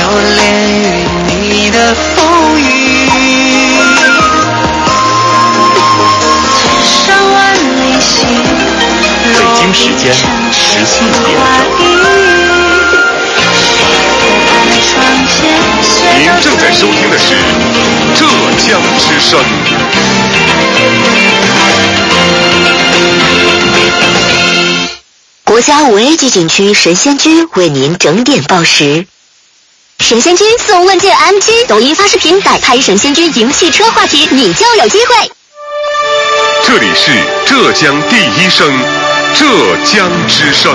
连于你的风雨。千山万里行， 北京时间14点整。 您正在收听的是浙江之声。 国家5A 级景区神仙居为您整点报时。神仙居送问界 MG 抖音发视频摆拍神仙居赢汽车话题，你就有机会。 这里是浙江第一声，浙江之声。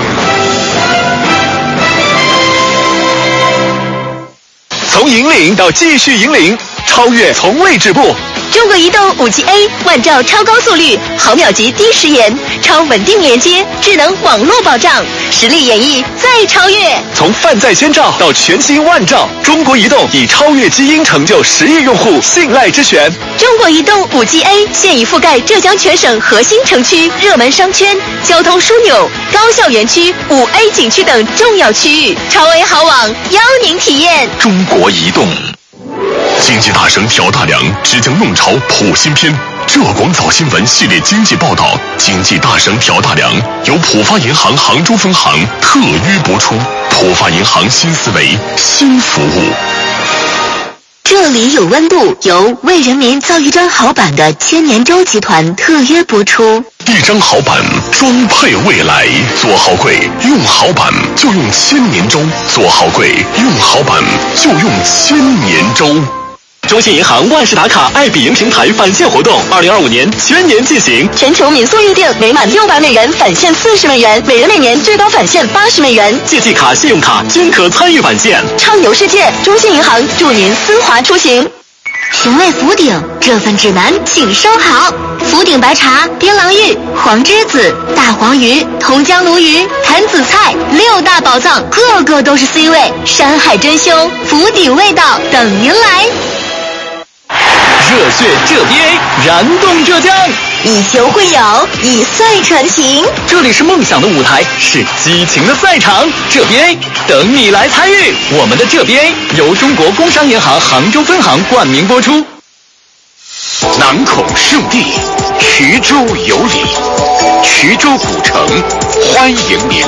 从引领到继续引领，超越从未止步。 中国移动 5G-A 万兆超高速率，毫秒级低时延，超稳定连接，智能网络保障，实力演绎再超越。 从泛在千兆到全新万兆，中国移动以超越基因成就10亿用户信赖之选。 中国移动 5G-A 现已覆盖浙江全省核心城区、热门商圈、交通枢纽、高校园区、5A 景区等重要区域，超 A 好网邀您体验。 中国移动。经济大省挑大梁即将弄潮普新篇，浙广早新闻系列经济报道《经济大省挑大梁》由浦发银行杭州分行特约播出。浦发银行新思维，新服务。 这里有温度由为人民造一张好板的千年舟集团特约播出。 一张好板装配未来，做好柜用好板就用千年舟，做好柜用好板就用千年舟。 中信银行万事达卡爱彼迎平台返现活动2025年全年进行， 全球民宿预订每满600美元返现40美元，每人每年最高返现80美元， 借记卡、信用卡均可参与返现， 畅游世界。中信银行祝您丝滑出行。寻味福鼎，这份指南请收好。福鼎白茶、槟榔玉、黄栀子、大黄鱼、同江鲈鱼、坛子菜，6大宝藏，个个都是 C 位，山海珍馐，福鼎味道等您来。 热血浙 BA， 燃动浙江， 以球会友，以赛传情。 这里是梦想的舞台，是激情的赛场，浙 BA 等你来参与。我们的浙 BA 由中国工商银行杭州分行冠名播出。 南孔圣地，衢州有礼，衢州古城欢迎您。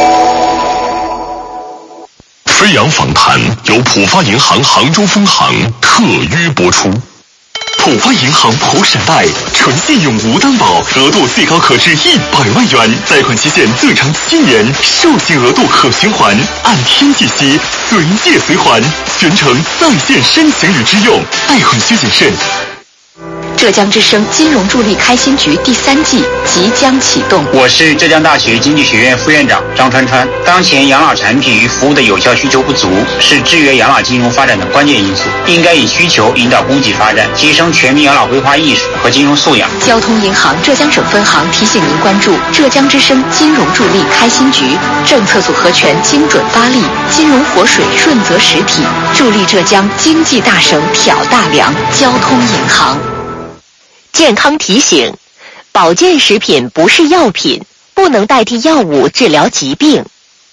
飞扬访谈由浦发银行杭州分行特约播出。浦发银行普闪贷纯信用无担保，额度最高可至100万元，贷款期限最长7年，授信额度可循环，按天计息，随借随还，全程在线申请与支用，贷款需谨慎。 浙江之声金融助力开新局第3季即将启动。 我是浙江大学经济学院副院长张川川。当前养老产品与服务的有效需求不足，是制约养老金融发展的关键因素。应该以需求引导供给发展，提升全民养老规划意识和金融素养。 交通银行浙江省分行提醒您关注浙江之声金融助力开新局，政策组合拳精准发力，金融活水润泽实体，助力浙江经济大省挑大梁。交通银行。健康提醒：保健食品不是药品，不能代替药物治疗疾病。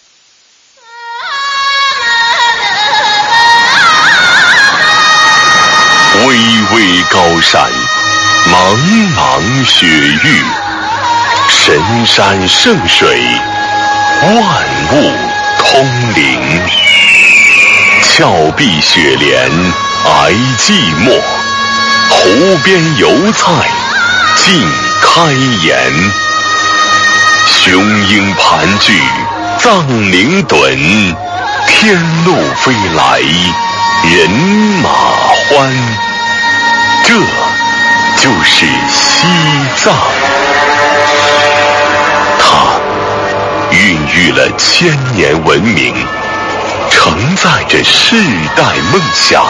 巍巍高山，茫茫雪域，神山圣水，万物通灵。峭壁雪莲，挨寂寞。湖边油菜尽开颜，雄鹰盘踞藏羚趸，天路飞来人马欢。这就是西藏，它孕育了1000年文明，承载着世代梦想。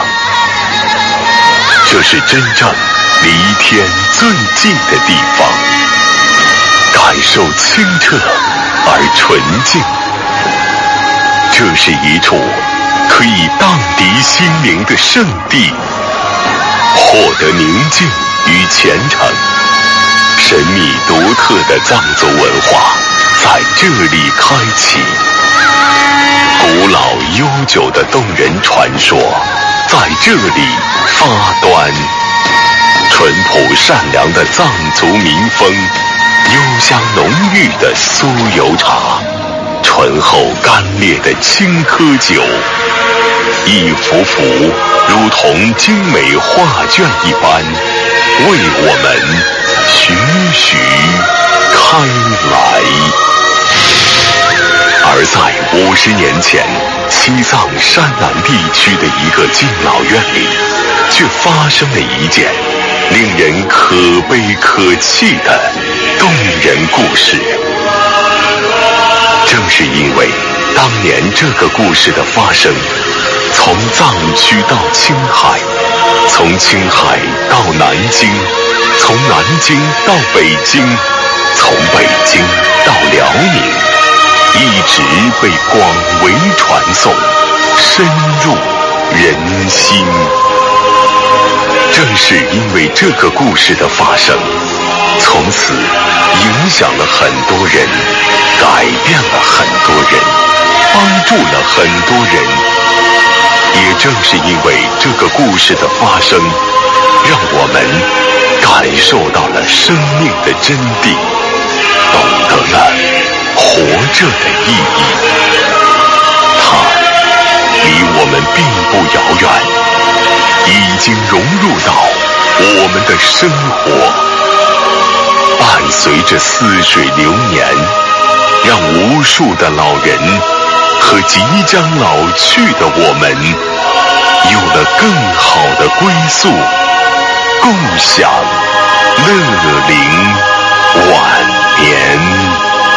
这是真正离天最近的地方，感受清澈而纯净。这是一处可以荡涤心灵的圣地，获得宁静与虔诚。神秘独特的藏族文化在这里开启，古老悠久的动人传说在这里发端。淳朴善良的藏族民风，幽香浓郁的酥油茶，醇厚干烈的青稞酒，一幅幅如同精美画卷一般，为我们徐徐开来。而在50年前，西藏山南地区的一个敬老院里，却发生了一件令人可悲可泣的动人故事。正是因为当年这个故事的发生，从藏区到青海，从青海到南京，从南京到北京，从北京到辽宁，一直被广为传颂，深入人心。正是因为这个故事的发生，从此影响了很多人，改变了很多人，帮助了很多人。也正是因为这个故事的发生，让我们感受到了生命的真谛，懂得了活着的意义。它离我们并不遥远，已经融入到我们的生活，伴随着似水流年，让无数的老人和即将老去的我们有了更好的归宿，共享乐龄晚年。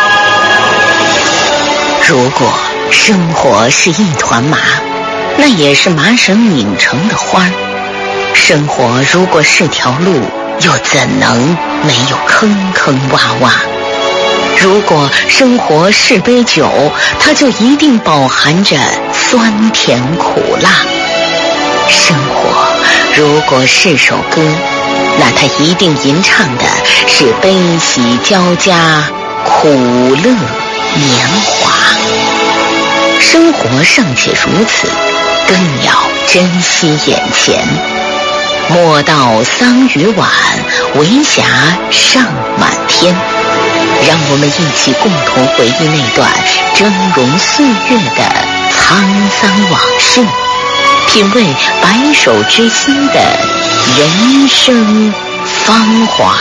如果生活是一团麻，那也是麻绳拧成的花儿。生活如果是条路，又怎能没有坑坑洼洼？如果生活是杯酒，它就一定饱含着酸甜苦辣。生活如果是首歌，那它一定吟唱的是悲喜交加，苦乐年华。生活尚且如此，更要珍惜眼前。莫道桑榆晚，为霞尚满天。让我们一起共同回忆那段峥嵘岁月的沧桑往事，品味白首之心的人生芳华。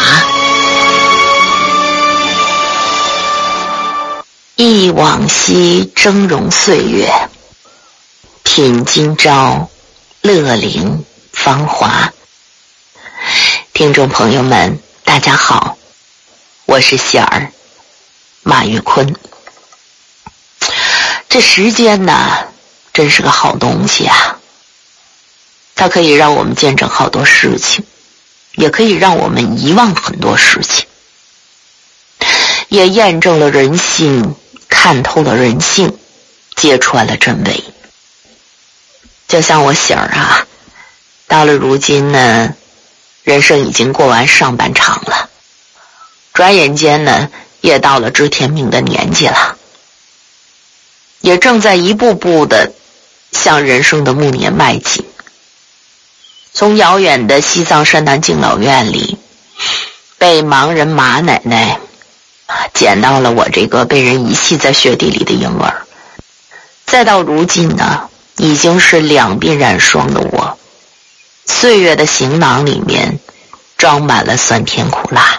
忆往昔峥嵘岁月，品今朝乐龄芳华。听众朋友们，大家好，我是喜儿马玉坤。这时间呢，真是个好东西啊，它可以让我们见证好多事情，也可以让我们遗忘很多事情，也验证了人性，看透了人性，揭穿了真伪。就像我喜儿啊，到了如今呢，人生已经过完上半场了，转眼间呢，也到了知天命的年纪了，也正在一步步的向人生的暮年迈进。从遥远的西藏山南敬老院里，被盲人马奶奶捡到了我这个被人遗弃在雪地里的婴儿，再到如今呢，已经是两鬓染霜的我，岁月的行囊里面装满了酸甜苦辣。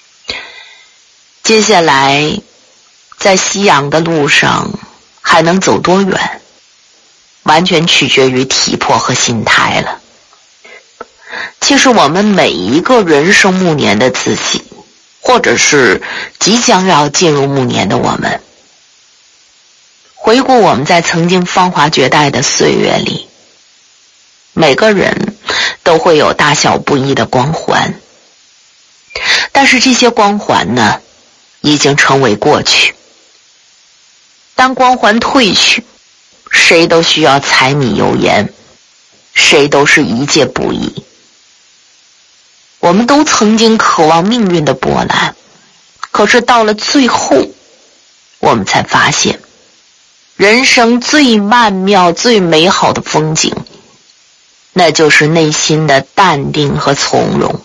接下来在夕阳的路上还能走多远，完全取决于体魄和心态了。其实我们每一个人生暮年的自己，或者是即将要进入暮年的我们，回顾我们在曾经芳华绝代的岁月里，每个人都会有大小不一的光环，但是这些光环呢，已经成为过去。当光环褪去，谁都需要柴米油盐，谁都是一介布衣。我们都曾经渴望命运的波澜，可是到了最后，我们才发现， 人生最曼妙、最美好的风景，那就是内心的淡定和从容。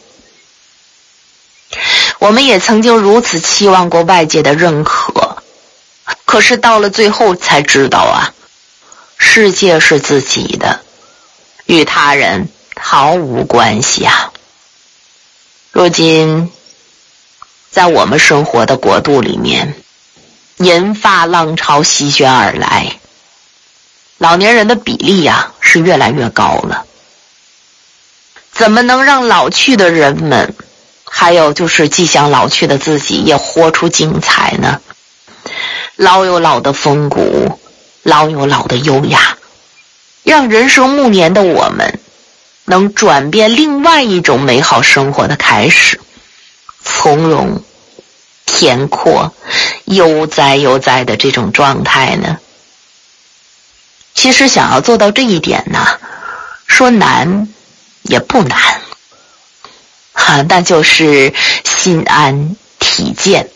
我们也曾经如此期望过外界的认可，可是到了最后才知道啊，世界是自己的，与他人毫无关系啊。如今在我们生活的国度里面，银发浪潮席卷而来，老年人的比例是越来越高了。怎么能让老去的人们，还有就是即将老去的自己也活出精彩呢？老有老的风骨，老有老的优雅，让人生暮年的我们能转变另外一种美好生活的开始，从容恬阔悠哉悠哉的这种状态呢。其实想要做到这一点呢，说难也不难那就是心安体健。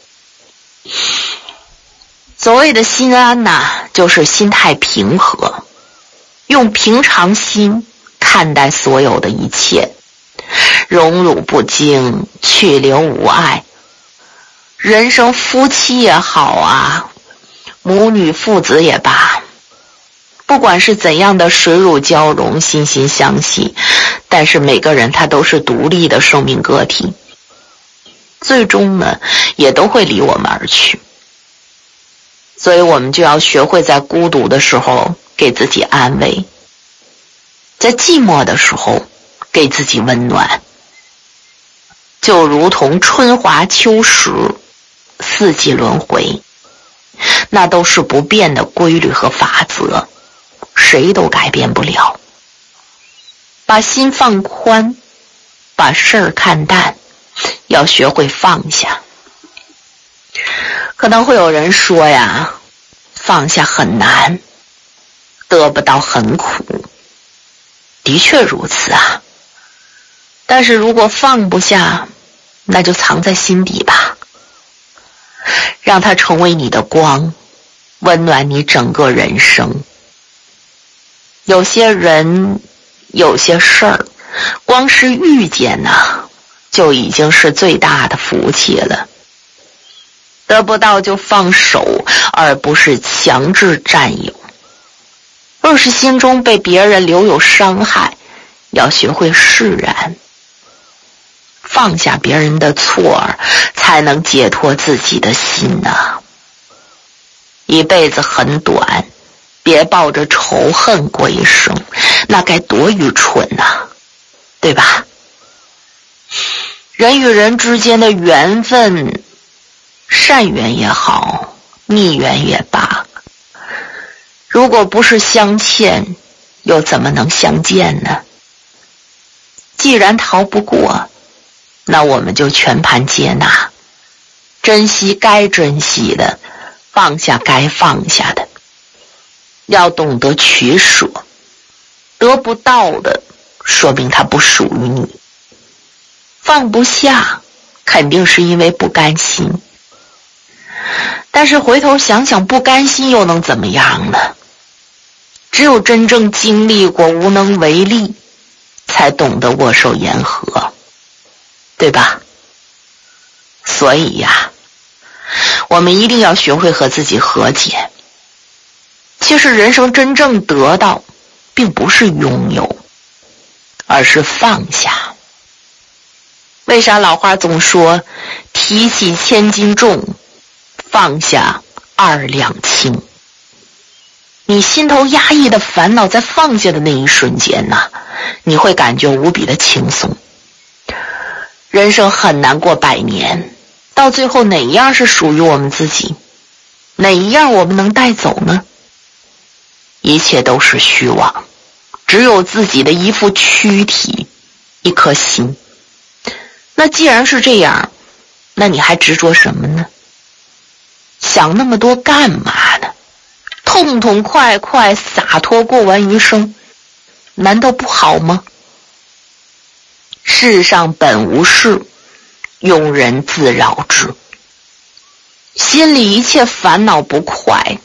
所谓的心安就是心态平和，用平常心看待所有的一切，荣辱不惊，去留无碍。人生夫妻也好母女父子也罢，不管是怎样的水乳交融，心心相惜，但是每个人他都是独立的生命个体，最终呢也都会离我们而去。所以我们就要学会在孤独的时候给自己安慰，在寂寞的时候给自己温暖。就如同春华秋实，四季轮回，那都是不变的规律和法则，谁都改变不了。把心放宽，把事儿看淡，要学会放下。可能会有人说放下很难，得不到很苦。的确如此但是如果放不下，那就藏在心底吧，让它成为你的光，温暖你整个人生。有些人，有些事儿，光是遇见就已经是最大的福气了。得不到就放手，而不是强制占有。若是心中被别人留有伤害，要学会释然，放下别人的错儿，才能解脱自己的心一辈子很短，别抱着仇恨过一生，那该多愚蠢对吧？人与人之间的缘分，善缘也好，逆缘也罢，如果不是相欠，又怎么能相见呢？既然逃不过，那我们就全盘接纳，珍惜该珍惜的，放下该放下的。要懂得取舍，得不到的说明它不属于你，放不下肯定是因为不甘心。但是回头想想，不甘心又能怎么样呢？只有真正经历过无能为力，才懂得握手言和，对吧？所以我们一定要学会和自己和解。其实人生真正得到，并不是拥有，而是放下。为啥老话总说提起千斤重，放下2两轻？你心头压抑的烦恼，在放下的那一瞬间你会感觉无比的轻松。人生很难过100年，到最后哪一样是属于我们自己？哪一样我们能带走呢？一切都是虚妄，只有自己的一副躯体，一颗心。那既然是这样，那你还执着什么呢？想那么多干嘛呢？痛痛快快洒脱过完余生，难道不好吗？世上本无事，庸人自扰之。心里一切烦恼不快，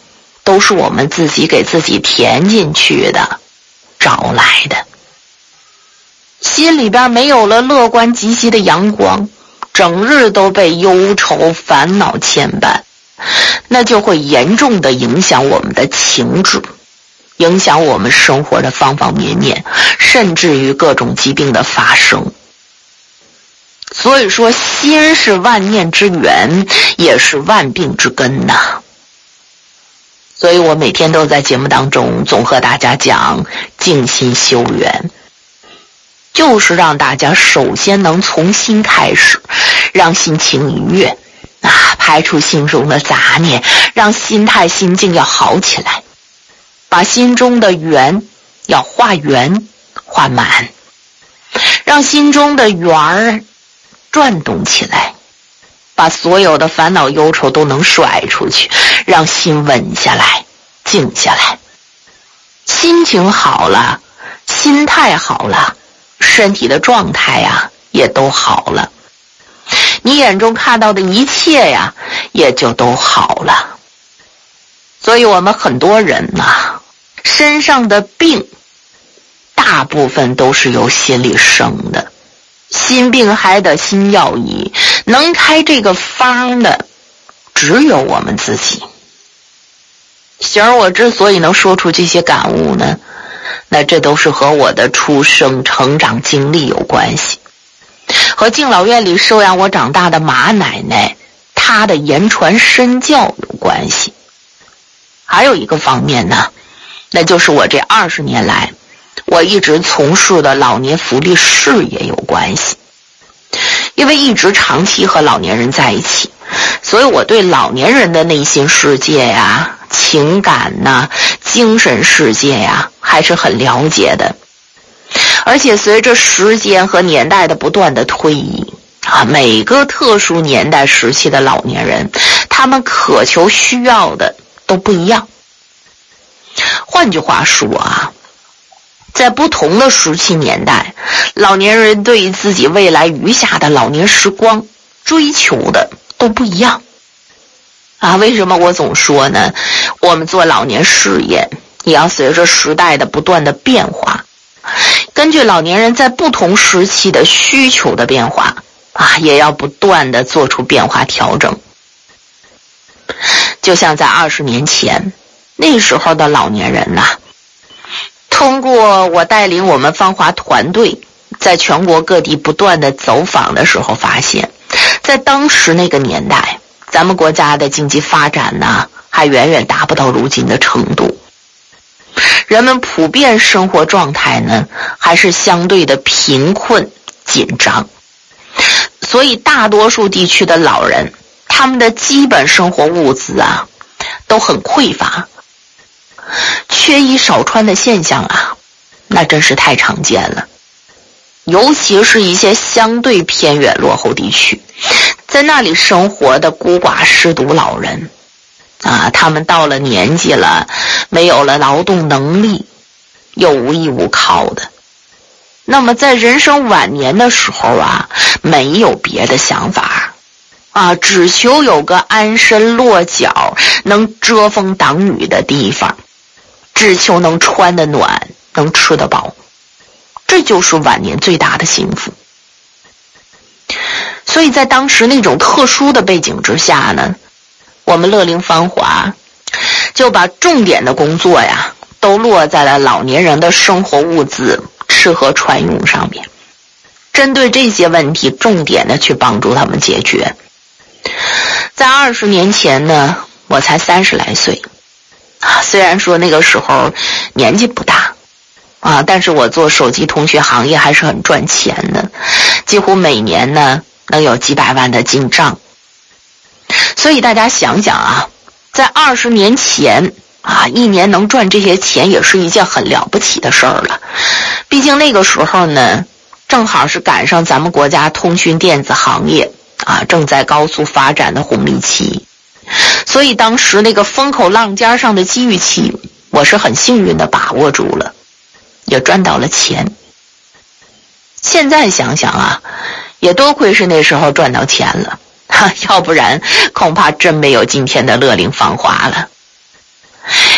都是我们自己给自己填进去的，找来的。心里边没有了乐观积极的阳光，整日都被忧愁烦恼牵绊，那就会严重的影响我们的情志，影响我们生活的方方面面，甚至于各种疾病的发生。所以说，心是万念之源，也是万病之根呐。所以我每天都在节目当中总和大家讲静心修缘，就是让大家首先能从心开始，让心情愉悦排除心中的杂念，让心态心境要好起来，把心中的缘要化圆化满，让心中的圆儿转动起来，把所有的烦恼忧愁都能甩出去，让心稳下来静下来。心情好了，心态好了，身体的状态呀也都好了，你眼中看到的一切呀也就都好了。所以我们很多人身上的病大部分都是由心里生的，心病还得心药医，能开这个方的只有我们自己。行儿，我之所以能说出这些感悟呢，那这都是和我的出生成长经历有关系，和敬老院里收养我长大的马奶奶她的言传身教有关系。还有一个方面呢，那就是我这20年来我一直从事的老年福利事业有关系。因为一直长期和老年人在一起，所以我对老年人的内心世界呀、情感呐、精神世界呀还是很了解的。而且随着时间和年代的不断的推移每个特殊年代时期的老年人，他们渴求需要的都不一样。换句话说在不同的时期年代，老年人对于自己未来余下的老年时光追求的都不一样为什么我总说呢？我们做老年事业也要随着时代的不断的变化，根据老年人在不同时期的需求的变化也要不断的做出变化调整。就像在20年前，那时候的老年人通过我带领我们芳华团队在全国各地不断的走访的时候发现，在当时那个年代，咱们国家的经济发展还远远达不到如今的程度。人们普遍生活状态呢还是相对的贫困紧张，所以大多数地区的老人，他们的基本生活物资都很匮乏，缺衣少穿的现象那真是太常见了。尤其是一些相对偏远落后地区，在那里生活的孤寡失独老人他们到了年纪了，没有了劳动能力，又无依无靠的，那么在人生晚年的时候没有别的想法只求有个安身落脚能遮风挡雨的地方，只求能穿得暖，能吃得饱，这就是晚年最大的幸福。所以在当时那种特殊的背景之下呢，我们乐龄芳华就把重点的工作都落在了老年人的生活物资、吃喝穿用上面，针对这些问题重点的去帮助他们解决。在20年前呢，我才30来岁虽然说那个时候年纪不大但是我做手机通讯行业还是很赚钱的，几乎每年呢能有几百万的进账。所以大家想想在20年前一年能赚这些钱也是一件很了不起的事儿了。毕竟那个时候呢，正好是赶上咱们国家通讯电子行业正在高速发展的红利期，所以当时那个风口浪尖上的机遇期，我是很幸运的把握住了，也赚到了钱。现在想想也多亏是那时候赚到钱了要不然恐怕真没有今天的乐龄芳华了。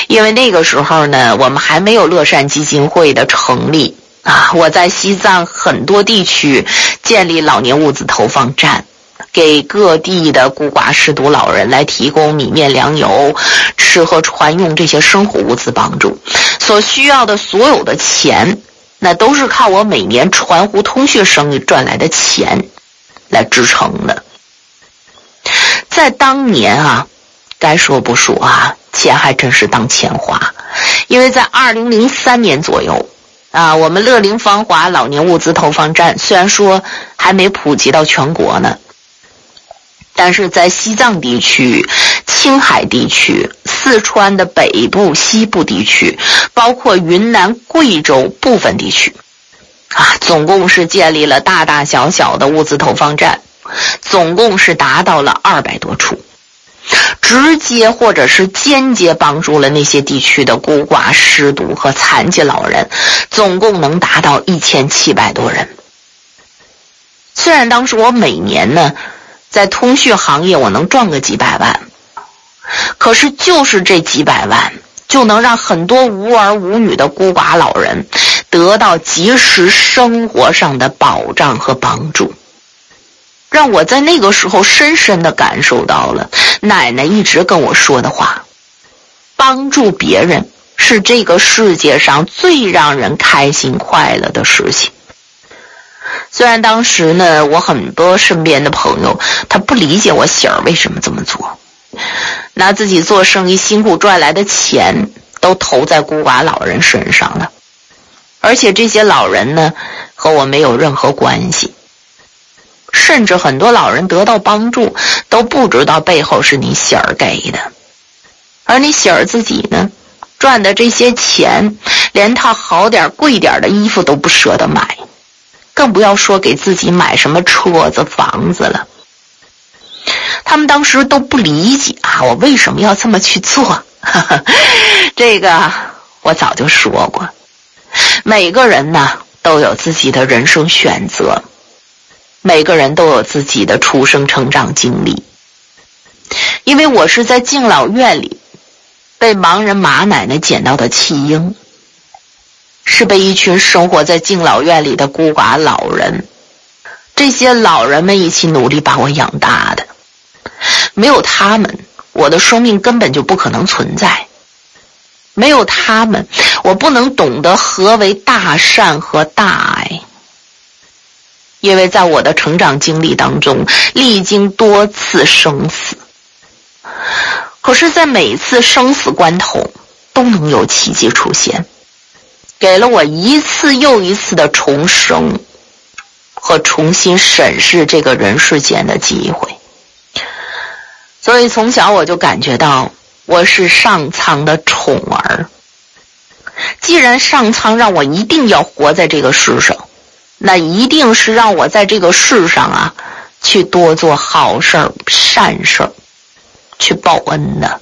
因为那个时候呢，我们还没有乐善基金会的成立啊，我在西藏很多地区建立老年物资投放站，给各地的孤寡失独老人来提供米面粮油、吃喝穿用这些生活物资帮助，所需要的所有的钱，那都是靠我每年传呼通讯生意赚来的钱来支撑的。在当年啊，该说不说啊，钱还真是当钱花，因为在2003年左右啊，我们乐龄芳华老年物资投放站虽然说还没普及到全国呢，但是在西藏地区、青海地区、四川的北部、西部地区，包括云南、贵州部分地区啊，总共是建立了大大小小的物资投放站，总共是达到了200多处，直接或者是间接帮助了那些地区的孤寡失独和残疾老人，总共能达到1700多人。虽然当时我每年呢在通讯行业我能赚个几百万，可是就是这几百万就能让很多无儿无女的孤寡老人得到及时生活上的保障和帮助，让我在那个时候深深地感受到了奶奶一直跟我说的话，帮助别人是这个世界上最让人开心快乐的事情。虽然当时呢，我很多身边的朋友他不理解我喜儿为什么这么做，拿自己做生意辛苦赚来的钱都投在孤寡老人身上了，而且这些老人呢和我没有任何关系，甚至很多老人得到帮助都不知道背后是你喜儿给的，而你喜儿自己呢赚的这些钱连套好点贵点的衣服都不舍得买，更不要说给自己买什么车子房子了。他们当时都不理解啊，我为什么要这么去做这个我早就说过，每个人呢都有自己的人生选择，每个人都有自己的出生成长经历。因为我是在敬老院里被盲人马奶奶捡到的弃婴，是被一群生活在敬老院里的孤寡老人，这些老人们一起努力把我养大的。没有他们，我的生命根本就不可能存在。没有他们，我不能懂得何为大善和大爱。因为在我的成长经历当中，历经多次生死，可是在每次生死关头都能有奇迹出现，给了我一次又一次的重生和重新审视这个人世间的机会。所以从小我就感觉到我是上苍的宠儿，既然上苍让我一定要活在这个世上，那一定是让我在这个世上啊去多做好事儿、善事儿，去报恩的。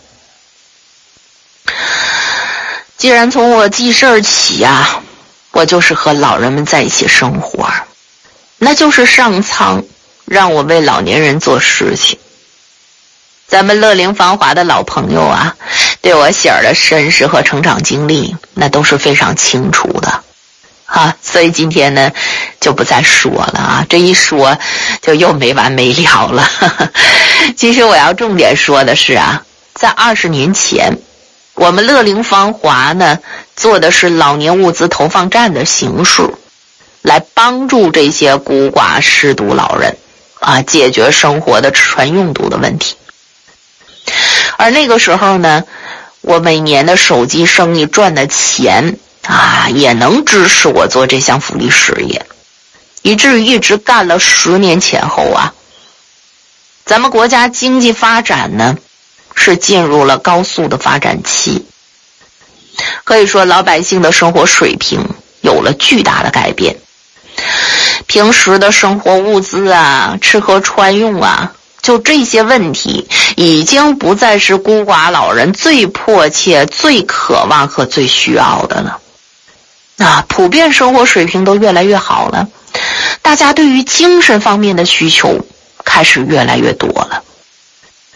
既然从我记事儿起啊，我就是和老人们在一起生活，那就是上苍让我为老年人做事情。咱们乐龄芳华的老朋友啊，对我喜儿的身世和成长经历那都是非常清楚的啊，所以今天呢就不再说了啊，这一说就又没完没了了其实我要重点说的是啊，在20年前我们乐龄芳华呢做的是老年物资投放站的形式，来帮助这些孤寡失独老人啊解决生活的吃穿用度的问题。而那个时候呢，我每年的手机生意赚的钱啊，也能支持我做这项福利事业，以至于一直干了10年前后啊，咱们国家经济发展呢是进入了高速的发展期，可以说老百姓的生活水平有了巨大的改变，平时的生活物资啊、吃喝穿用啊，就这些问题已经不再是孤寡老人最迫切、最渴望和最需要的了啊，普遍生活水平都越来越好了，大家对于精神方面的需求开始越来越多了。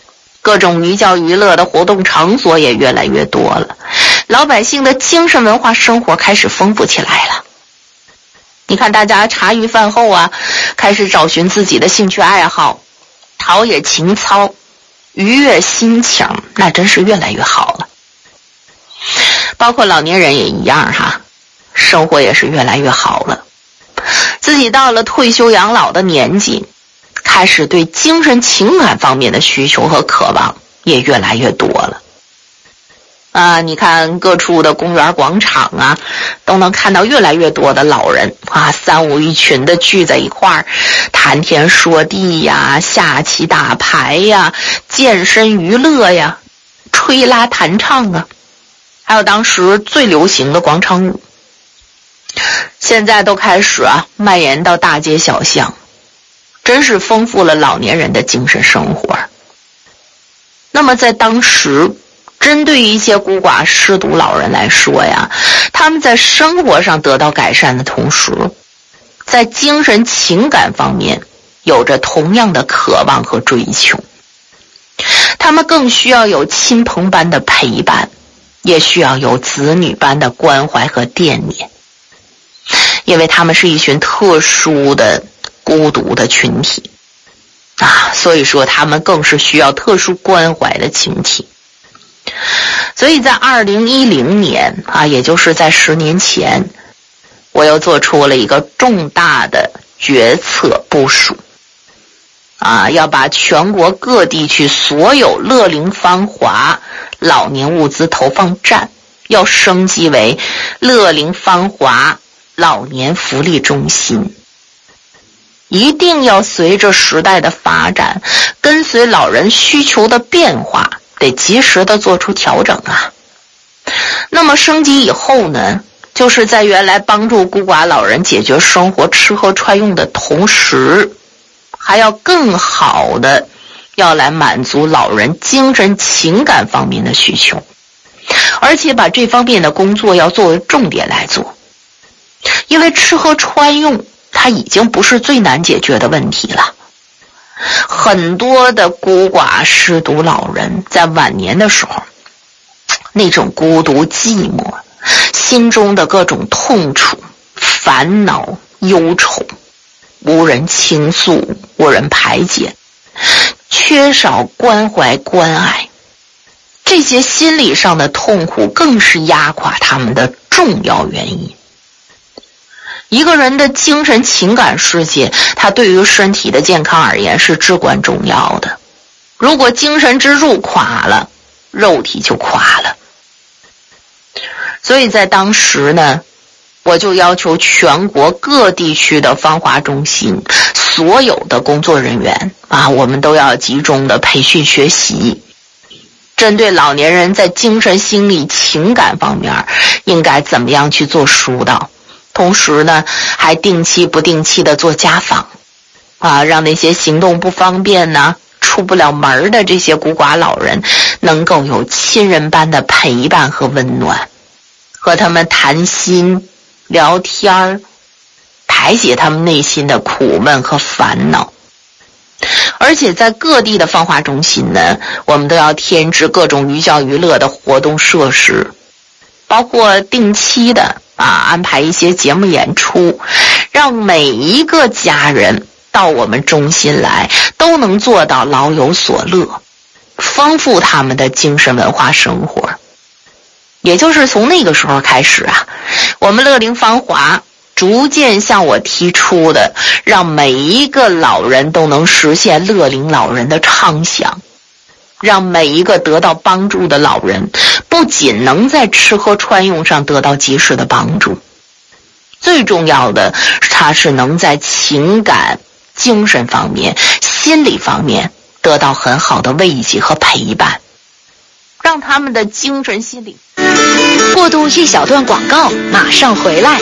各种寓教于乐的活动场所也越来越多了，老百姓的精神文化生活开始丰富起来了。你看大家茶余饭后啊，开始找寻自己的兴趣爱好，陶冶情操，愉悦心情，那真是越来越好了。包括老年人也一样哈，生活也是越来越好了。自己到了退休养老的年纪，开始对精神情感方面的需求和渴望也越来越多了。你看各处的公园广场啊，都能看到越来越多的老人啊，三五一群的聚在一块儿，谈天说地呀，下棋打牌呀，健身娱乐呀，吹拉弹唱啊，还有当时最流行的广场舞，现在都开始蔓延到大街小巷，真是丰富了老年人的精神生活。那么在当时，针对一些孤寡失独老人来说呀，他们在生活上得到改善的同时，在精神情感方面有着同样的渴望和追求。他们更需要有亲朋般的陪伴，也需要有子女般的关怀和惦念，因为他们是一群特殊的孤独的群体所以说他们更是需要特殊关怀的群体。所以在2010年也就是在10年前，我又做出了一个重大的决策部署要把全国各地区所有乐龄芳华老年物资投放站要升级为乐龄芳华老年福利中心，一定要随着时代的发展，跟随老人需求的变化，得及时的做出调整那么升级以后呢，就是在原来帮助孤寡老人解决生活吃喝穿用的同时，还要更好的要来满足老人精神情感方面的需求，而且把这方面的工作要作为重点来做。因为吃喝穿用它已经不是最难解决的问题了，很多的孤寡失独老人在晚年的时候，那种孤独寂寞，心中的各种痛楚、烦恼、忧愁，无人倾诉，无人排解，缺少关怀关爱，这些心理上的痛苦更是压垮他们的重要原因。一个人的精神情感世界，它对于身体的健康而言是至关重要的。如果精神支柱垮了，肉体就垮了。所以在当时呢，我就要求全国各地区的芳华中心所有的工作人员我们都要集中的培训学习，针对老年人在精神心理情感方面应该怎么样去做疏导，同时呢还定期不定期的做家访让那些行动不方便出不了门的这些孤寡老人能够有亲人般的陪伴和温暖，和他们谈心聊天，排解他们内心的苦闷和烦恼。而且在各地的芳华中心呢，我们都要添置各种寓教于乐的活动设施，包括定期的安排一些节目演出，让每一个家人到我们中心来都能做到老有所乐，丰富他们的精神文化生活。也就是从那个时候开始我们乐龄芳华逐渐向我提出的，让每一个老人都能实现乐龄老人的畅想，让每一个得到帮助的老人不仅能在吃喝穿用上得到及时的帮助，最重要的他是能在情感、精神方面、心理方面得到很好的慰藉和陪伴，让他们的精神心理。 过渡一小段广告，马上回来。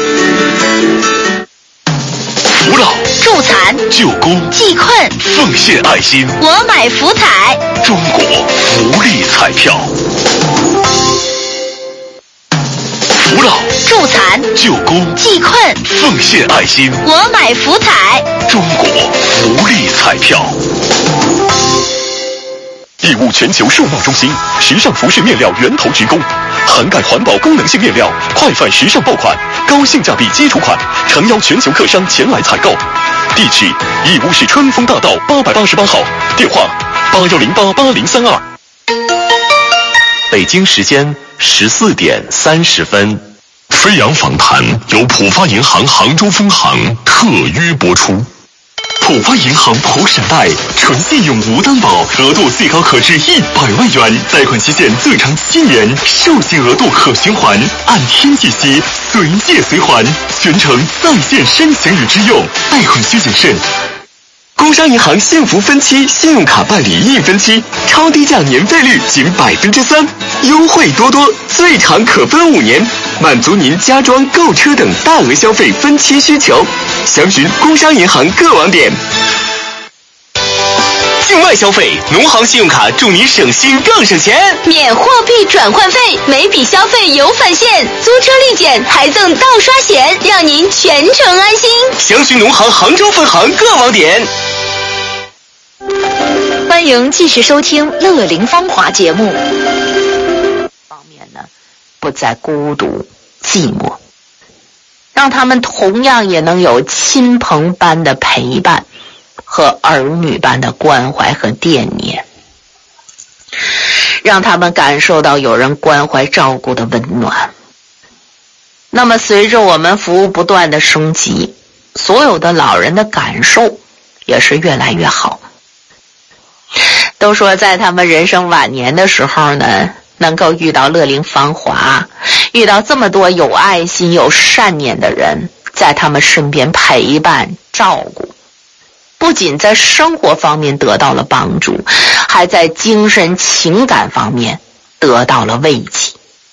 扶老、 助残、 救孤、 济困、 奉献爱心， 我买福彩， 中国福利彩票。扶老、 助残、 救孤、 济困、 奉献爱心， 我买福彩， 中国福利彩票。 义乌全球数贸中心，时尚服饰面料源头直供，涵盖环保功能性面料，快范时尚爆款，高性价比基础款，诚邀全球客商前来采购。地址：义乌市春风大道888号，电话81088032。 北京时间14点30分。 飞扬访谈由浦发银行杭州分行特约播出。浦发银行普闪贷，纯信用无担保，额度最高可至100万元，贷款期限最长7年，授信额度可循环，按天计息，随借随还，全程在线申请与支用，贷款需谨慎。 工商银行幸福分期信用卡办理1分期，超低价年费率仅3%，优惠多多，最长可分5年，满足您家装、购车等大额消费分期需求。详询工商银行各网点。境外消费，农行信用卡祝你省心更省钱， 免货币转换费，每笔消费有返现，租车立减还赠盗刷险，让您全程安心。 详询农行杭州分行各网点。 欢迎继续收听《乐龄芳华》节目。 方面呢，不再孤独寂寞，让他们同样也能有亲朋般的陪伴和儿女般的关怀和惦念，让他们感受到有人关怀照顾的温暖。那么随着我们服务不断的升级，所有的老人的感受也是越来越好。都说在他们人生晚年的时候呢，能够遇到乐龄芳华，遇到这么多有爱心有善念的人在他们身边陪伴照顾，不仅在生活方面得到了帮助，还在精神情感方面得到了慰藉。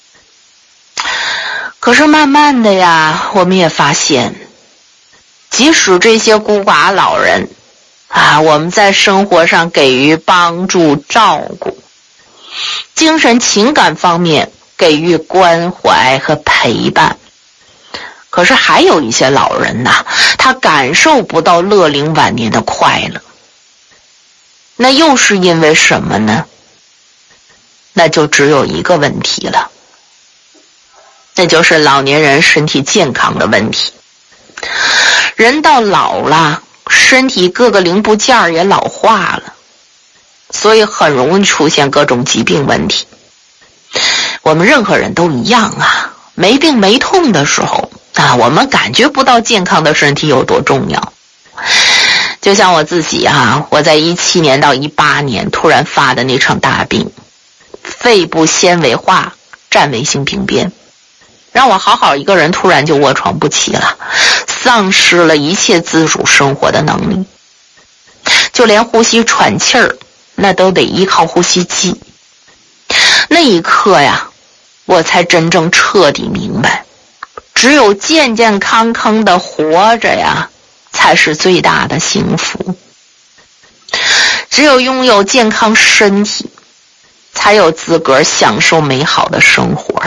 可是慢慢的呀，我们也发现，即使这些孤寡老人我们在生活上给予帮助照顾，精神情感方面给予关怀和陪伴，可是还有一些老人呐，他感受不到乐龄晚年的快乐。那又是因为什么呢？那就只有一个问题了，那就是老年人身体健康的问题。人到老了，身体各个零部件也老化了，所以很容易出现各种疾病问题。我们任何人都一样没病没痛的时候我们感觉不到健康的身体有多重要。就像我自己我在17年到18年突然发的那场大病，肺部纤维化占位性病变，让我好好一个人突然就卧床不起了，丧失了一切自主生活的能力，就连呼吸喘气儿那都得依靠呼吸机。那一刻呀，我才真正彻底明白，只有健健康康的活着呀，才是最大的幸福。只有拥有健康身体，才有资格享受美好的生活。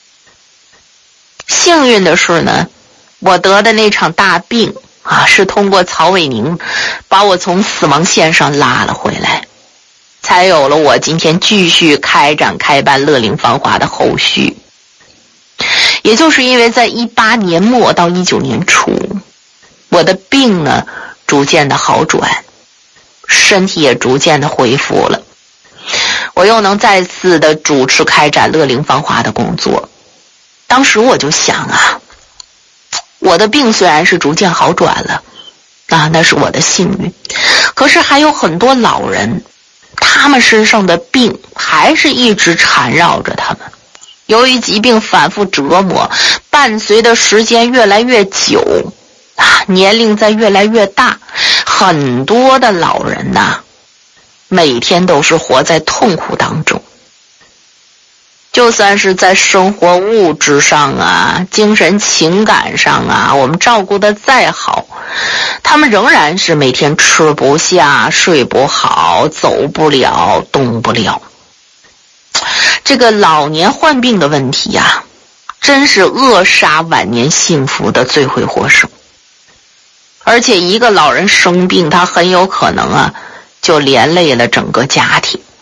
幸运的是呢，我得的那场大病是通过曹伟宁把我从死亡线上拉了回来，才有了我今天继续开办乐龄芳华的后续。也就是因为在18年末到19年初，我的病呢逐渐的好转，身体也逐渐的恢复了，我又能再次的主持开展乐龄芳华的工作。当时我就想我的病虽然是逐渐好转了那是我的幸运，可是还有很多老人，他们身上的病还是一直缠绕着他们，由于疾病反复折磨，伴随的时间越来越久年龄在越来越大，很多的老人每天都是活在痛苦当中。就算是在生活物质上精神情感上我们照顾得再好，他们仍然是每天吃不下睡不好，走不了动不了。这个老年患病的问题真是扼杀晚年幸福的罪魁祸首。而且一个老人生病，他很有可能就连累了整个家庭，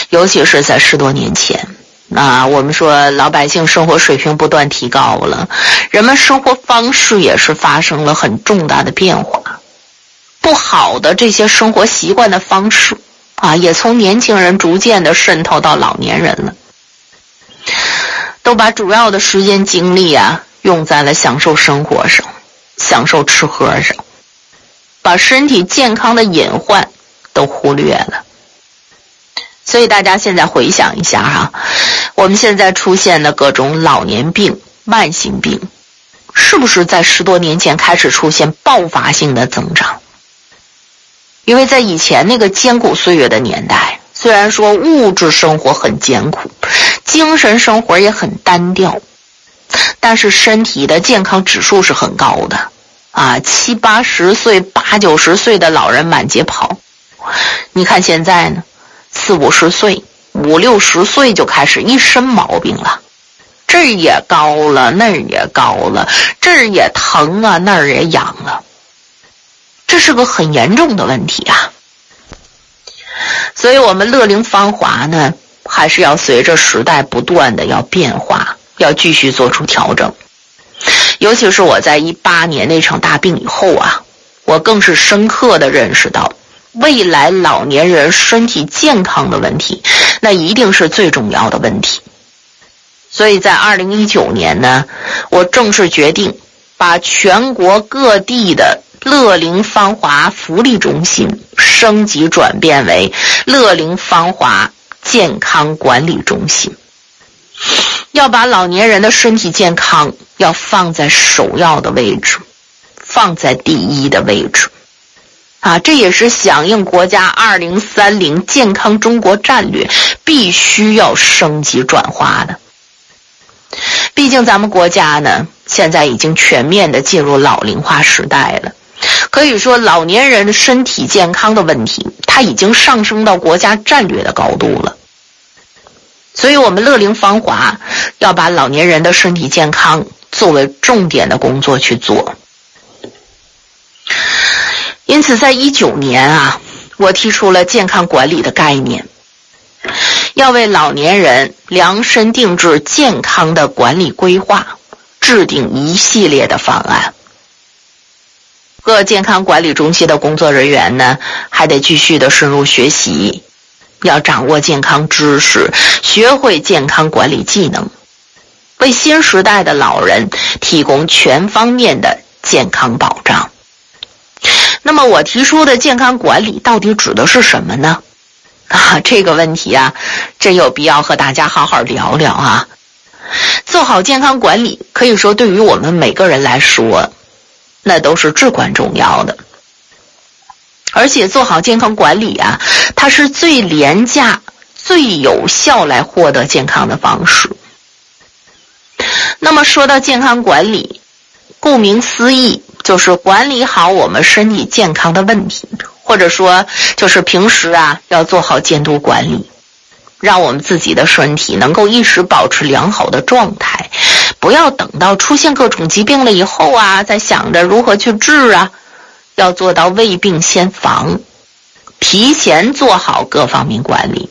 尤其是在10多年前。我们说老百姓生活水平不断提高了，人们生活方式也是发生了很重大的变化。不好的这些生活习惯的方式也从年轻人逐渐的渗透到老年人了，都把主要的时间精力用在了享受生活上，享受吃喝上，把身体健康的隐患都忽略了。所以大家现在回想一下我们现在出现的各种老年病、慢性病，是不是在10多年前开始出现爆发性的增长？因为在以前那个艰苦岁月的年代，虽然说物质生活很艰苦，精神生活也很单调，但是身体的健康指数是很高的，70、80岁、80、90岁的老人满街跑。你看现在呢，40、50岁、50、60岁就开始一身毛病了，这儿也高了，那儿也高了，这儿也疼那儿也痒了。这是个很严重的问题所以我们乐龄芳华呢，还是要随着时代不断的要变化，要继续做出调整。尤其是我在18年那场大病以后我更是深刻的认识到，未来老年人身体健康的问题，那一定是最重要的问题。所以在2019年呢，我正式决定把全国各地的乐龄芳华福利中心升级转变为乐龄芳华健康管理中心，要把老年人的身体健康要放在首要的位置，放在第一的位置这也是响应国家2030健康中国战略必须要升级转化的。毕竟咱们国家呢，现在已经全面的进入老龄化时代了，可以说老年人身体健康的问题，它已经上升到国家战略的高度了。所以我们乐龄芳华要把老年人的身体健康作为重点的工作去做。因此在19年我提出了健康管理的概念，要为老年人量身定制健康的管理规划，制定一系列的方案。各健康管理中心的工作人员呢，还得继续的深入学习，要掌握健康知识，学会健康管理技能，为新时代的老人提供全方面的健康保障。那么我提出的健康管理到底指的是什么呢？这个问题真有必要和大家好好聊聊做好健康管理，可以说对于我们每个人来说，那都是至关重要的。而且做好健康管理它是最廉价、最有效来获得健康的方式。那么说到健康管理，顾名思义，就是管理好我们身体健康的问题，或者说就是平时要做好监督管理，让我们自己的身体能够一直保持良好的状态，不要等到出现各种疾病了以后再想着如何去治要做到未病先防，提前做好各方面管理。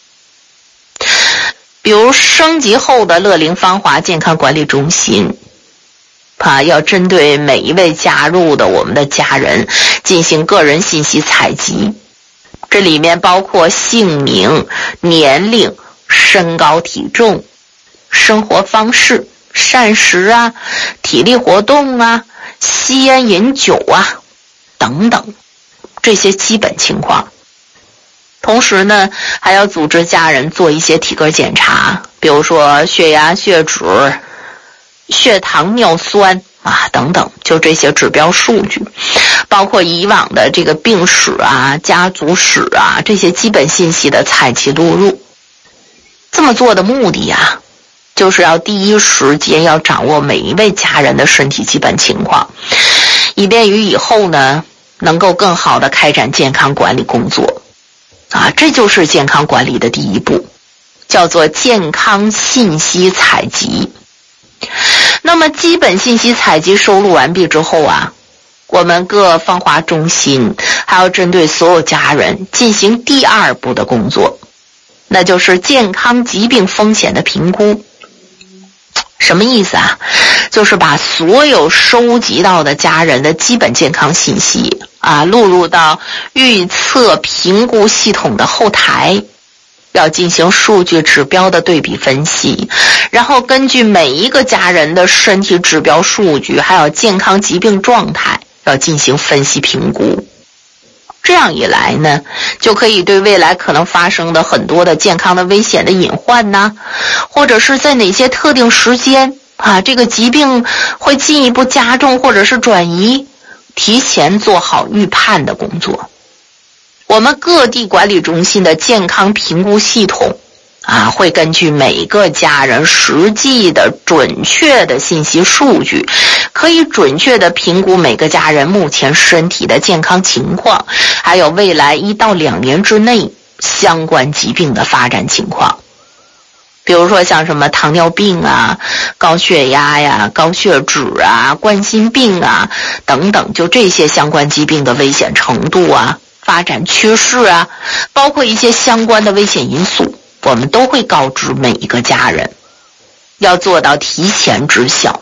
比如升级后的乐龄芳华健康管理中心要针对每一位加入的我们的家人进行个人信息采集，这里面包括姓名、年龄、身高体重、生活方式、膳食体力活动吸烟饮酒等等这些基本情况。同时呢，还要组织家人做一些体格检查，比如说血压、血脂、血糖、尿酸等等，就这些指标数据，包括以往的这个病史家族史这些基本信息的采集录入。这么做的目的就是要第一时间要掌握每一位家人的身体基本情况，以便于以后呢能够更好的开展健康管理工作这就是健康管理的第一步，叫做健康信息采集。那么基本信息采集收录完毕之后我们各芳华中心还要针对所有家人进行第二步的工作， 那就是健康疾病风险的评估。什么意思啊？就是把所有收集到的家人的基本健康信息录入到预测评估系统的后台，要进行数据指标的对比分析，然后根据每一个家人的身体指标数据还有健康疾病状态要进行分析评估。这样一来呢，就可以对未来可能发生的很多的健康的危险的隐患或者是在哪些特定时间这个疾病会进一步加重或者是转移，提前做好预判的工作。我们各地管理中心的健康评估系统会根据每个家人实际的准确的信息数据，可以准确的评估每个家人目前身体的健康情况，还有未来1到2年之内相关疾病的发展情况。比如说像什么糖尿病高血压高血脂冠心病等等，就这些相关疾病的危险程度发展趋势包括一些相关的危险因素，我们都会告知每一个家人，要做到提前知晓。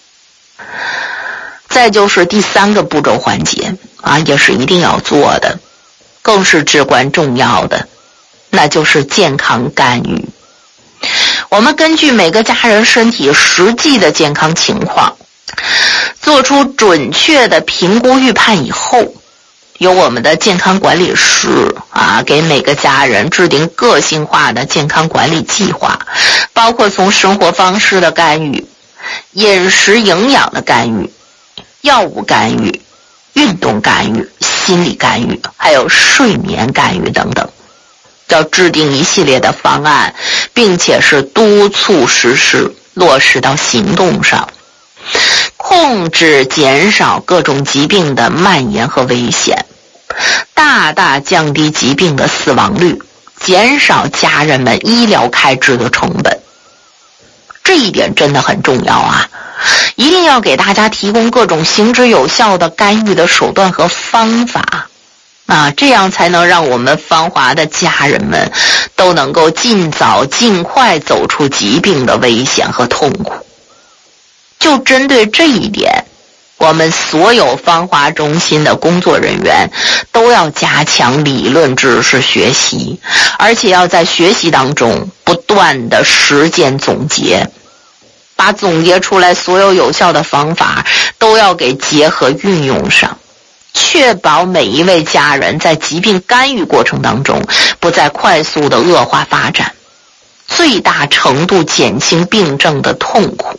再就是第3个步骤环节也是一定要做的，更是至关重要的，那就是健康干预。我们根据每个家人身体实际的健康情况，做出准确的评估预判以后，由我们的健康管理师给每个家人制定个性化的健康管理计划，包括从生活方式的干预、饮食营养的干预、药物干预、运动干预、心理干预，还有睡眠干预等等，要制定一系列的方案，并且是督促实施，落实到行动上，控制减少各种疾病的蔓延和危险，大大降低疾病的死亡率，减少家人们医疗开支的成本。这一点真的很重要一定要给大家提供各种行之有效的干预的手段和方法这样才能让我们芳华的家人们都能够尽早尽快走出疾病的危险和痛苦。就针对这一点，我们所有芳华中心的工作人员都要加强理论知识学习，而且要在学习当中不断的实践总结，把总结出来所有有效的方法都要给结合运用上，确保每一位家人在疾病干预过程当中不再快速的恶化发展，最大程度减轻病症的痛苦。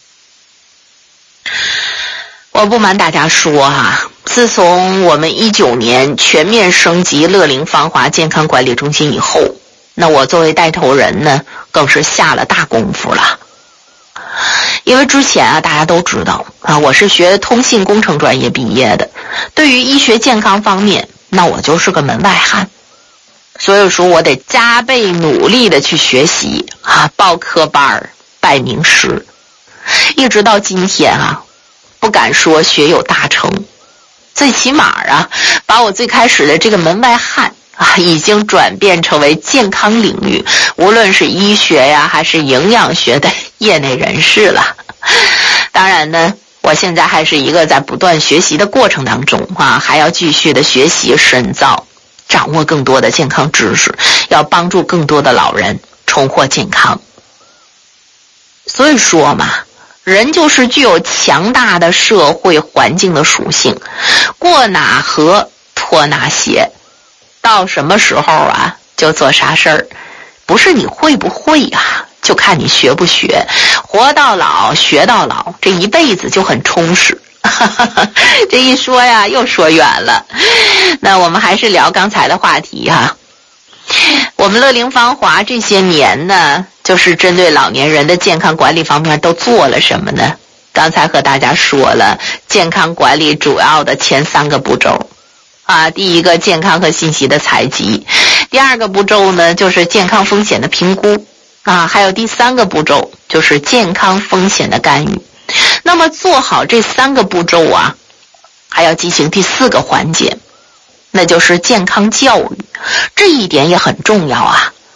我不瞒大家说自从我们19年全面升级乐龄芳华健康管理中心以后，那我作为带头人呢，更是下了大功夫了。因为之前大家都知道我是学通信工程专业毕业的，对于医学健康方面，那我就是个门外汉，所以说我得加倍努力的去学习报科班拜名师，一直到今天不敢说学有大成，最起码把我最开始的这个门外汉已经转变成为健康领域，无论是医学还是营养学的业内人士了。当然呢，我现在还是一个在不断学习的过程当中还要继续的学习深造，掌握更多的健康知识，要帮助更多的老人重获健康。所以说嘛，人就是具有强大的社会环境的属性，过哪河脱哪鞋，到什么时候就做啥事儿，不是你会不会就看你学不学，活到老学到老，这一辈子就很充实。这一说又说远了，那我们还是聊刚才的话题我们乐龄芳华这些年呢，就是针对老年人的健康管理方面都做了什么呢？刚才和大家说了健康管理主要的前3个步骤第一个健康和信息的采集，第2个步骤呢就是健康风险的评估还有第3个步骤就是健康风险的干预。那么做好这3个步骤还要进行第4个环节，那就是健康教育。这一点也很重要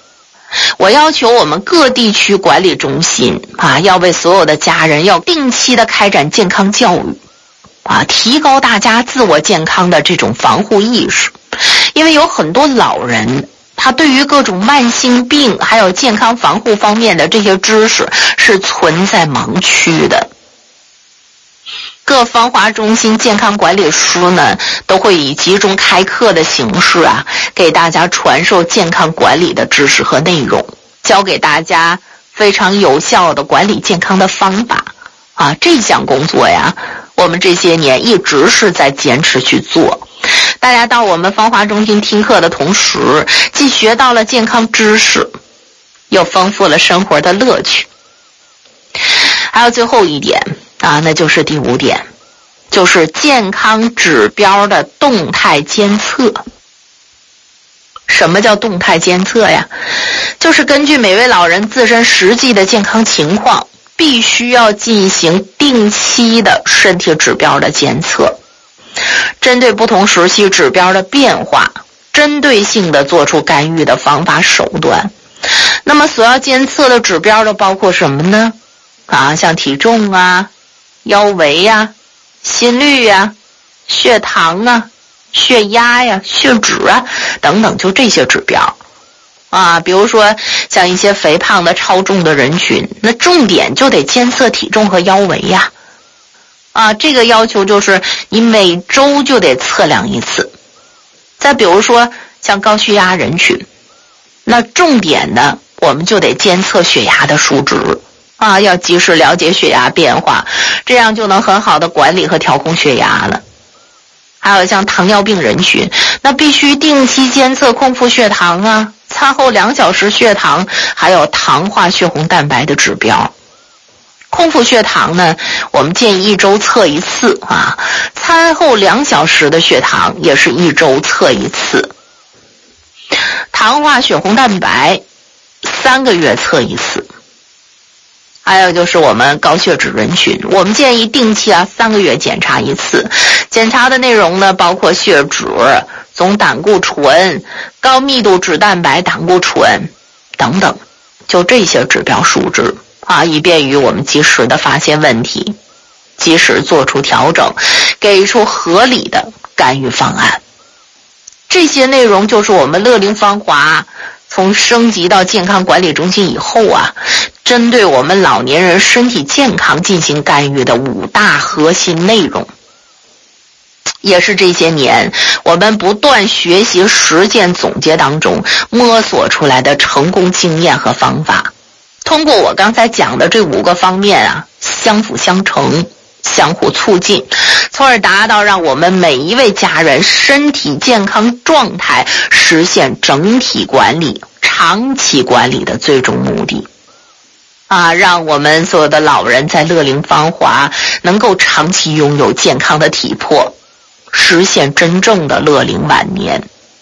我要求我们各地区管理中心要为所有的家人要定期的开展健康教育提高大家自我健康的这种防护意识。因为有很多老人他对于各种慢性病还有健康防护方面的这些知识是存在盲区的。各芳华中心健康管理师呢，都会以集中开课的形式给大家传授健康管理的知识和内容，教给大家非常有效的管理健康的方法这项工作我们这些年一直是在坚持去做。大家到我们芳华中心听课的同时，既学到了健康知识，又丰富了生活的乐趣。还有最后一点那就是第5点，就是健康指标的动态监测。什么叫动态监测呀？就是根据每位老人自身实际的健康情况，必须要进行定期的身体指标的监测，针对不同时期指标的变化，针对性的做出干预的方法手段。那么所要监测的指标都包括什么呢？像体重腰围心率血糖血压血脂等等，就这些指标比如说像一些肥胖的超重的人群，那重点就得监测体重和腰围这个要求就是你每周就得测量一次。再比如说像高血压人群，那重点呢我们就得监测血压的数值要及时了解血压变化，这样就能很好的管理和调控血压了。还有像糖尿病人群，那必须定期监测空腹血糖餐后2小时血糖，还有糖化血红蛋白的指标。空腹血糖呢，我们建议1周测一次餐后2小时的血糖也是1周测一次。糖化血红蛋白3个月测一次。还有就是我们高血脂人群，我们建议定期3个月检查一次。检查的内容呢，包括血脂、总胆固醇、高密度脂蛋白胆固醇等等，就这些指标数值以便于我们及时的发现问题，及时做出调整，给出合理的干预方案。这些内容就是我们乐龄芳华从升级到健康管理中心以后针对我们老年人身体健康进行干预的5大核心内容，也是这些年我们不断学习实践总结当中摸索出来的成功经验和方法。通过我刚才讲的这5个方面相辅相成，相互促进，从而达到让我们每一位家人身体健康状态实现整体管理、长期管理的最终目的让我们所有的老人在乐龄芳华能够长期拥有健康的体魄，实现真正的乐龄晚年。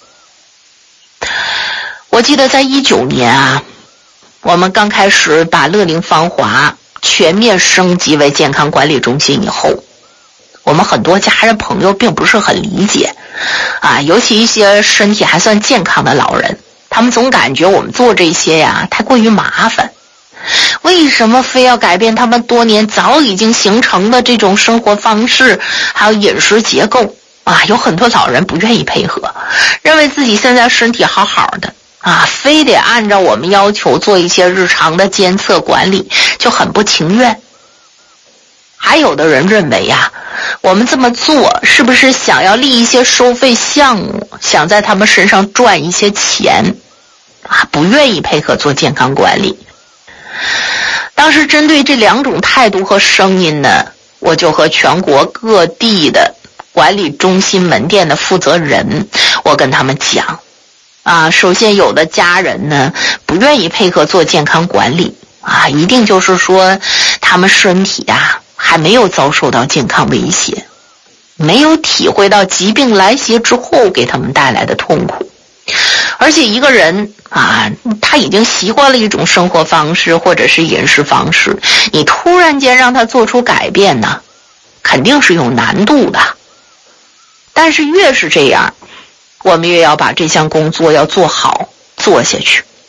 我记得在19年我们刚开始把乐龄芳华全面升级为健康管理中心以后，我们很多家人朋友并不是很理解尤其一些身体还算健康的老人，他们总感觉我们做这些太过于麻烦，为什么非要改变他们多年早已经形成的这种生活方式还有饮食结构有很多老人不愿意配合，认为自己现在身体好好的非得按照我们要求做一些日常的监测管理，就很不情愿。还有的人认为我们这么做是不是想要立一些收费项目，想在他们身上赚一些钱不愿意配合做健康管理。当时针对这2种态度和声音呢，我就和全国各地的管理中心门店的负责人，我跟他们讲首先有的家人呢不愿意配合做健康管理一定就是说他们身体还没有遭受到健康威胁，没有体会到疾病来袭之后给他们带来的痛苦。而且一个人他已经习惯了一种生活方式或者是饮食方式，你突然间让他做出改变呢，肯定是有难度的。但是越是这样，我们越要把这项工作要做好做下去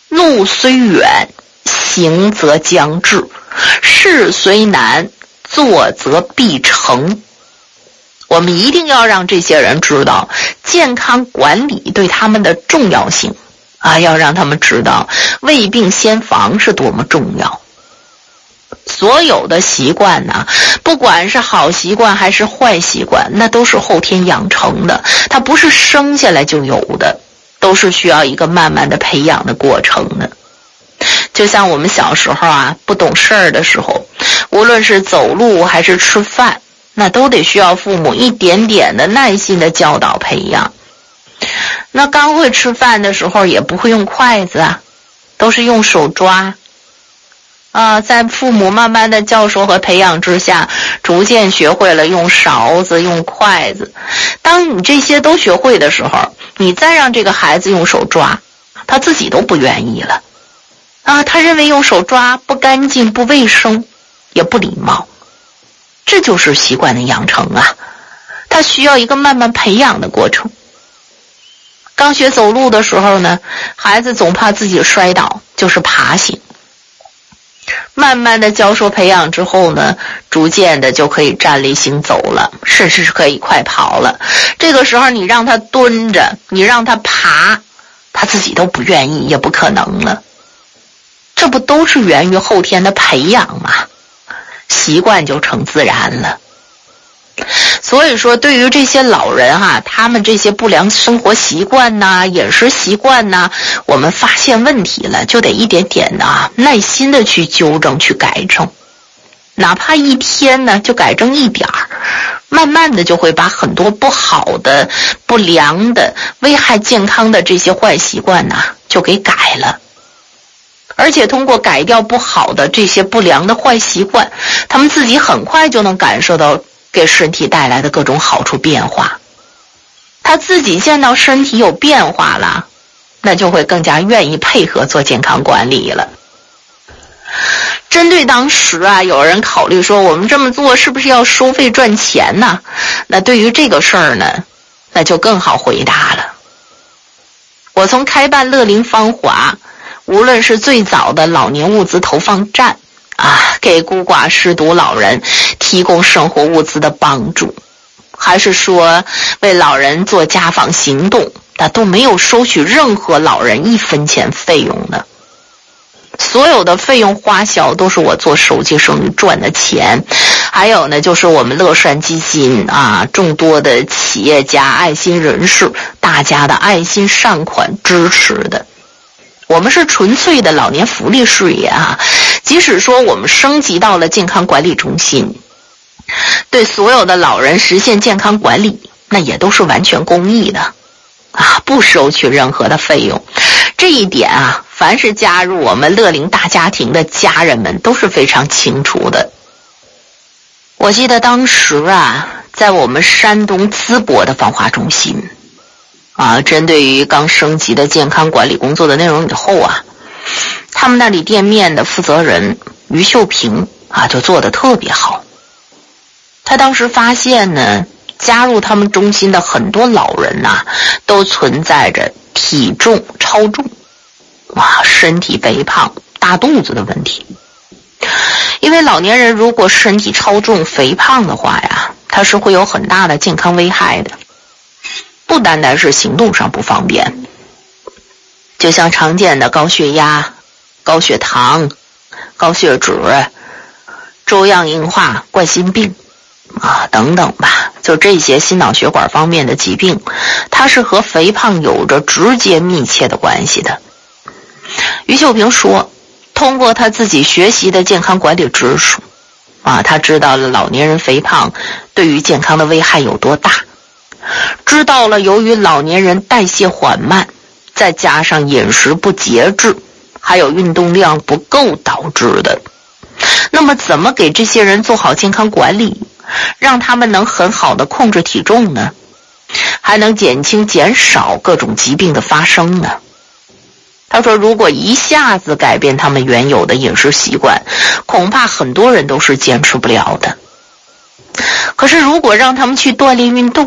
路虽远，行则将至；事虽难，做则必成。我们一定要让这些人知道健康管理对他们的重要性啊，要让他们知道未病先防是多么重要。所有的习惯呢，不管是好习惯还是坏习惯，那都是后天养成的，它不是生下来就有的，都是需要一个慢慢的培养的过程的。就像我们小时候啊，不懂事儿的时候，无论是走路还是吃饭，那都得需要父母一点点的耐心的教导培养。那刚会吃饭的时候也不会用筷子啊，都是用手抓啊，在父母慢慢的教授和培养之下，逐渐学会了用勺子用筷子。当你这些都学会的时候，你再让这个孩子用手抓，他自己都不愿意了啊，他认为用手抓不干净不卫生也不礼貌。这就是习惯的养成啊，它需要一个慢慢培养的过程。刚学走路的时候呢，孩子总怕自己摔倒，就是爬行。慢慢的教授培养之后呢，逐渐的就可以站立行走了，甚至是可以快跑了。这个时候你让他蹲着，你让他爬，他自己都不愿意，也不可能了。这不都是源于后天的培养吗？习惯就成自然了。所以说对于这些老人啊，他们这些不良生活习惯呐、饮食习惯呐，我们发现问题了，就得一点点的耐心的去纠正去改正，哪怕一天呢就改正一点儿，慢慢的就会把很多不好的不良的危害健康的这些坏习惯呐就给改了。而且通过改掉不好的这些不良的坏习惯，他们自己很快就能感受到给身体带来的各种好处变化。他自己见到身体有变化了，那就会更加愿意配合做健康管理了。针对当时啊，有人考虑说我们这么做是不是要收费赚钱呢？那对于这个事儿呢，那就更好回答了。我从开办乐龄芳华，无论是最早的老年物资投放站啊，给孤寡失独老人提供生活物资的帮助，还是说为老人做家访行动，那都没有收取任何老人一分钱费用的。所有的费用花销都是我做手机生意赚的钱，还有呢就是我们乐善基金啊，众多的企业家爱心人士大家的爱心善款支持的。我们是纯粹的老年福利事业啊，即使说我们升级到了健康管理中心，对所有的老人实现健康管理，那也都是完全公益的啊，不收取任何的费用。这一点啊，凡是加入我们乐龄大家庭的家人们都是非常清楚的。我记得当时啊，在我们山东淄博的芳华中心啊，针对于刚升级的健康管理工作的内容以后啊，他们那里店面的负责人于秀平啊，就做得特别好。他当时发现呢，加入他们中心的很多老人呐，都存在着体重超重啊，身体肥胖大肚子的问题。因为老年人如果身体超重肥胖的话呀，他是会有很大的健康危害的，不单单是行动上不方便，就像常见的高血压、高血糖、高血脂、粥样硬化、冠心病啊等等吧，就这些心脑血管方面的疾病，它是和肥胖有着直接密切的关系的。于秀平说，通过他自己学习的健康管理知识啊，他知道了老年人肥胖对于健康的危害有多大，知道了由于老年人代谢缓慢，再加上饮食不节制，还有运动量不够导致的。那么怎么给这些人做好健康管理，让他们能很好的控制体重呢？还能减轻减少各种疾病的发生呢？他说如果一下子改变他们原有的饮食习惯，恐怕很多人都是坚持不了的。可是如果让他们去锻炼运动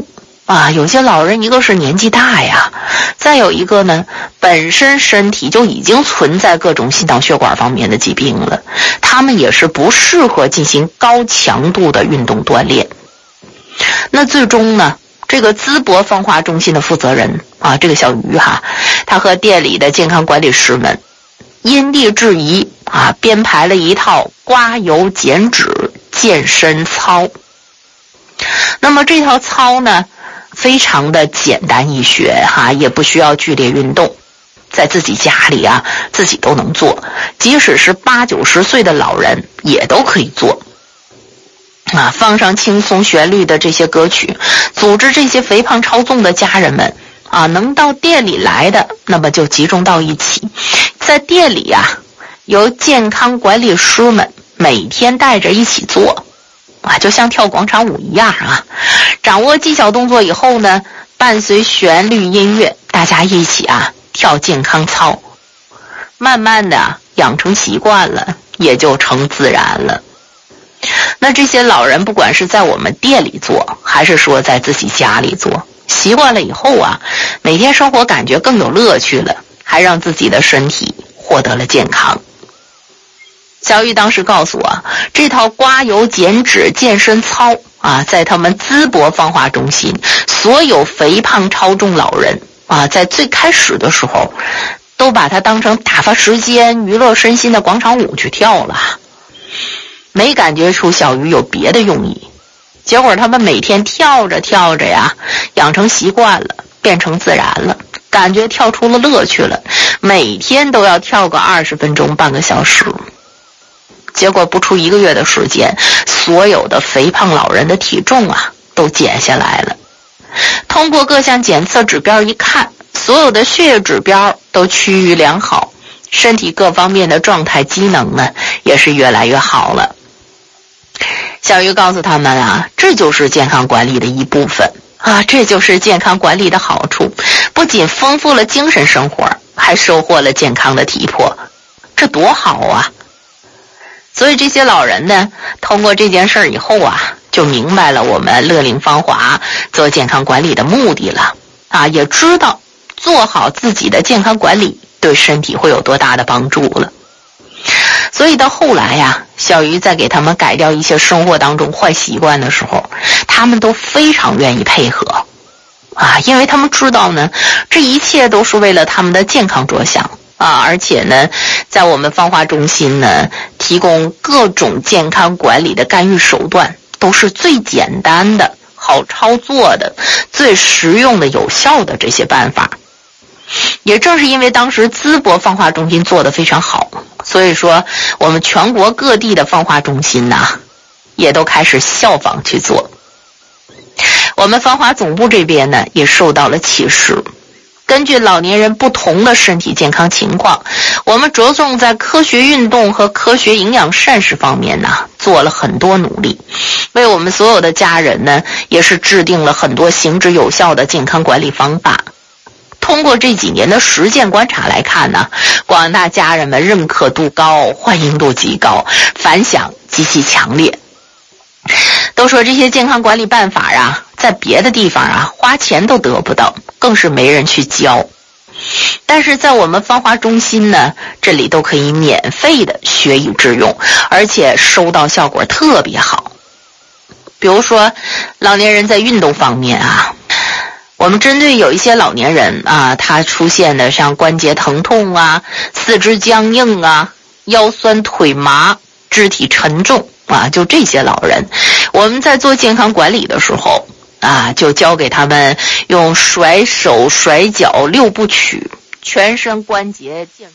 有些老人一个是年纪大呀，再有一个呢，本身身体就已经存在各种心脑血管方面的疾病了，他们也是不适合进行高强度的运动锻炼。那最终呢，这个淄博芳华中心的负责人这个小于他和店里的健康管理师们因地制宜编排了一套刮油减脂健身操。那么这套操呢，非常的简单易学也不需要剧烈运动，在自己家里自己都能做，即使是80、90岁的老人也都可以做。放上轻松旋律的这些歌曲，组织这些肥胖超重的家人们能到店里来的，那么就集中到一起，在店里由健康管理师们每天带着一起做就像跳广场舞一样掌握技巧动作以后呢，伴随旋律音乐，大家一起跳健康操，慢慢的养成习惯了，也就成自然了。那这些老人不管是在我们店里做，还是说在自己家里做，习惯了以后每天生活感觉更有乐趣了，还让自己的身体获得了健康。小玉当时告诉我，这套刮油减脂健身操在他们淄博芳华中心，所有肥胖超重老人在最开始的时候都把它当成打发时间、娱乐身心的广场舞去跳了，没感觉出小鱼有别的用意。结果他们每天跳着跳着养成习惯了，变成自然了，感觉跳出了乐趣了，每天都要跳个20分钟、半个小时。结果不出1个月的时间，所有的肥胖老人的体重都减下来了。通过各项检测指标一看，所有的血液指标都趋于良好，身体各方面的状态机能呢也是越来越好了。小鱼告诉他们这就是健康管理的一部分这就是健康管理的好处，不仅丰富了精神生活，还收获了健康的体魄，这多好所以这些老人呢，通过这件事儿以后就明白了我们乐龄芳华做健康管理的目的了也知道做好自己的健康管理对身体会有多大的帮助了。所以到后来小鱼在给他们改掉一些生活当中坏习惯的时候，他们都非常愿意配合因为他们知道呢，这一切都是为了他们的健康着想而且呢，在我们芳华中心呢，提供各种健康管理的干预手段，都是最简单的、好操作的、最实用的、有效的这些办法。也正是因为当时淄博芳华中心做得非常好，所以说我们全国各地的芳华中心也都开始效仿去做。我们芳华总部这边呢，也受到了启示。根据老年人不同的身体健康情况，我们着重在科学运动和科学营养膳食方面做了很多努力，为我们所有的家人呢，也是制定了很多行之有效的健康管理方法。通过这几年的实践观察来看广大家人们认可度高，欢迎度极高，反响极其强烈。都说这些健康管理办法在别的地方花钱都得不到，更是没人去教。但是在我们芳华中心呢，这里都可以免费的学以致用，而且收到效果特别好。比如说老年人在运动方面我们针对有一些老年人他出现的像关节疼痛四肢僵硬腰酸腿麻、肢体沉重就这些老人，我们在做健康管理的时候就教给他们用甩手、甩脚6部曲，全身关节健。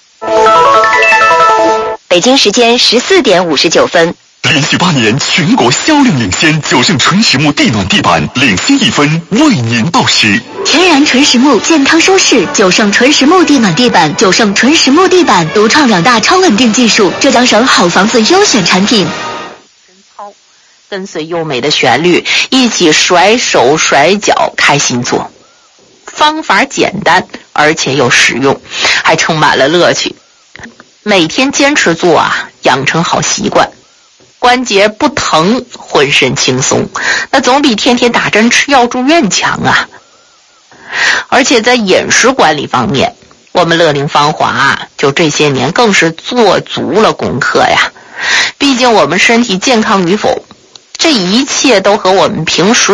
北京时间14点59分。 连续8年全国销量领先，9胜纯实木地暖地板领先1分，为您报时。 天然纯实木，健康舒适，9胜纯实木地暖地板，9胜纯实木地板独创2大超稳定技术，浙江省好房子优选产品。 跟随优美的旋律，一起甩手甩脚，开心做。方法简单，而且又实用，还充满了乐趣。每天坚持做养成好习惯。 关节不疼，浑身轻松，那总比天天打针吃药住院强啊。而且在饮食管理方面，我们乐龄芳华就这些年更是做足了功课呀。毕竟我们身体健康与否，这一切都和我们平时